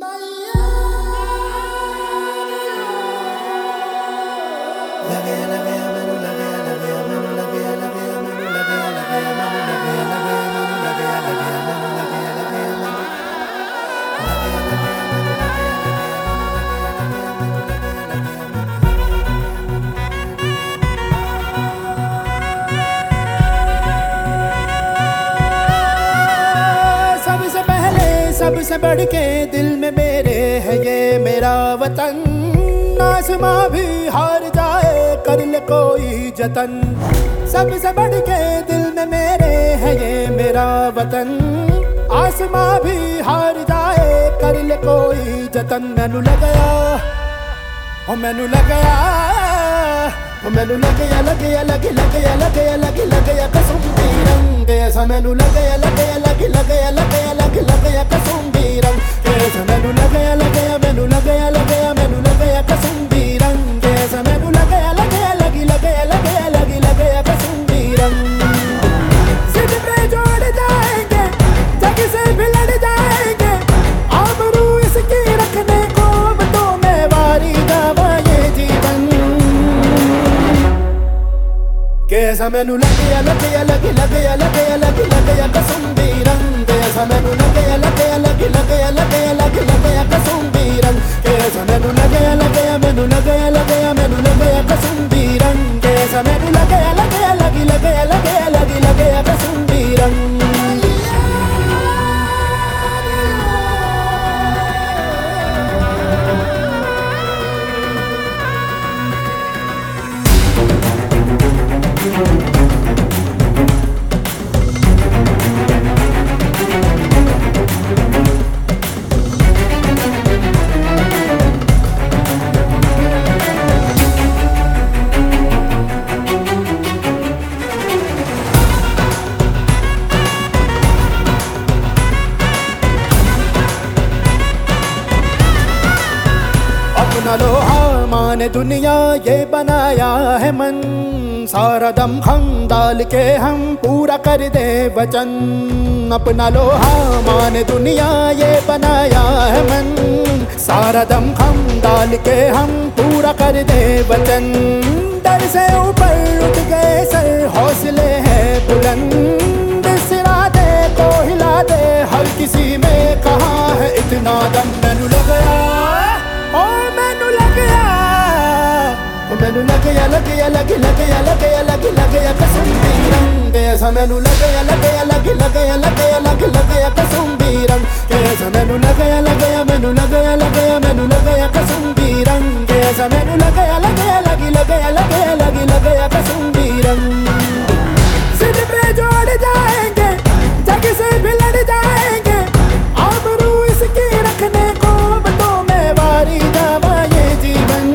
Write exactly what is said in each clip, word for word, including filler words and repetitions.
सबसे बढ़ के दिल में मेरे है ये मेरा वतन। आसमां भी हार जाए कर ले कोई जतन। सबसे बढ़ के दिल में मेरे है ये मेरा वतन। आसमां भी हार जाए कर ले कोई जतन। मैनू लगया ओ मैनू लगया ओ मैनू लगया लगया लगे लगया लगया लगे लगया कसम दी रंग ऐसा। मैनू लगया लगया लगे लगया लगया लगे लगया कसम दी रंग ऐसा। मैनू लगया लगया मैनू लगया लगया मैनू लगया कसम दी रंग ऐसा। मैनू लगया लगया लगी लगया लगया लगी लगया कसम दी रंग। जिद पे जोड़ जाएंगे जग से भी लड़ जाएंगे। आबरू इसकी रखने को तो मैं वारी गावा ये जीवन। कैसा मैनू लगया लगया लगी लगया लगया लगी लगया कसम दी रंग ऐसा। मैनू लगया लगया लगी लगया लगया लगी लगया कसम दी रंग कैसा। मैनू लगया लगया मैनू लगया लगया मैनू लगया कसम दी रंग कैसा। मैनू लगया लगया लगी लगया लगया लगी लगया कसम दी रंग। अपना लोहा माने दुनिया ये बनाया है मन। सारा दम हम डाल के हम पूरा कर दे वचन। अपना लोहा माने दुनिया ये बनाया है मन। सारा दम हम डाल के हम पूरा कर दे वचन। डर से ऊपर उठ गए सर हौसले है बुलंद। इस इरादे को हिला दे हर किसी में कहाँ है इतना दम। मैनू लगया ओ मैनू लगया ओ मैनू लगया लगया लगी लगया लगया लगी लगया कसम दी रंग ऐसा। मैनू लगया लगया लगी लगया लगया लगी लगया कसम दी रंग कैसा। मैनू लगया लगया मैनू लगया लगया मैनू लगया कसम दी रंग कैसा। मैनू लगया लगया लगी लगया लगया लगी लगया कसम दी रंग। जिद पे जोड़ जाएंगे जग से भी लड़ जाएंगे। आबरू इसकी रखने को तो मैं वारी जावा ये जीवन।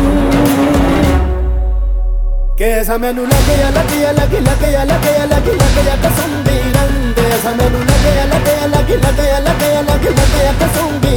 कैसा मैनू लगया लगया लगी लगया लगया लगी लगया कसम दी रंग ऐसा। मैनू लगया लगया लगी लगया लगया लगी लगया कसम दी